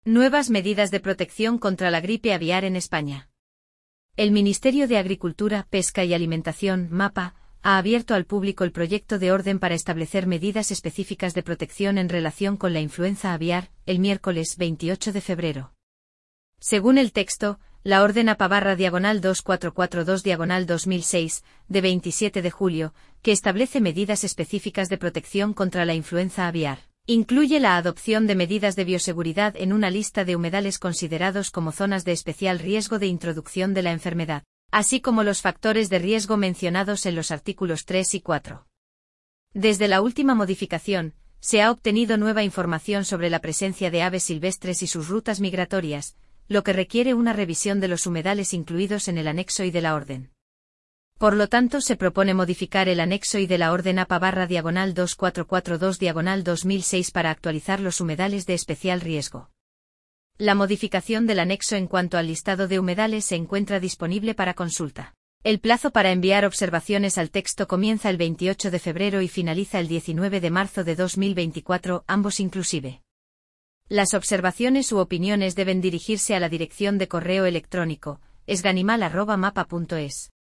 Nuevas medidas de protección contra la gripe aviar en España. El Ministerio de Agricultura, Pesca y Alimentación, MAPA, ha abierto al público el proyecto de orden para establecer medidas específicas de protección en relación con la influenza aviar, el miércoles 28 de febrero. Según el texto, la Orden APA/2442/2006, de 27 de julio, que establece medidas específicas de protección contra la influenza aviar, incluye la adopción de medidas de bioseguridad en una lista de humedales considerados como zonas de especial riesgo de introducción de la enfermedad, así como los factores de riesgo mencionados en los artículos 3 y 4. Desde la última modificación, se ha obtenido nueva información sobre la presencia de aves silvestres y sus rutas migratorias, lo que requiere una revisión de los humedales incluidos en el anexo I de la orden. Por lo tanto, se propone modificar el anexo I de la Orden APA/2442/2006 para actualizar los humedales de especial riesgo. La modificación del anexo en cuanto al listado de humedales se encuentra disponible para consulta. El plazo para enviar observaciones al texto comienza el 28 de febrero y finaliza el 19 de marzo de 2024, ambos inclusive. Las observaciones u opiniones deben dirigirse a la dirección de correo electrónico esganimal@mapa.es.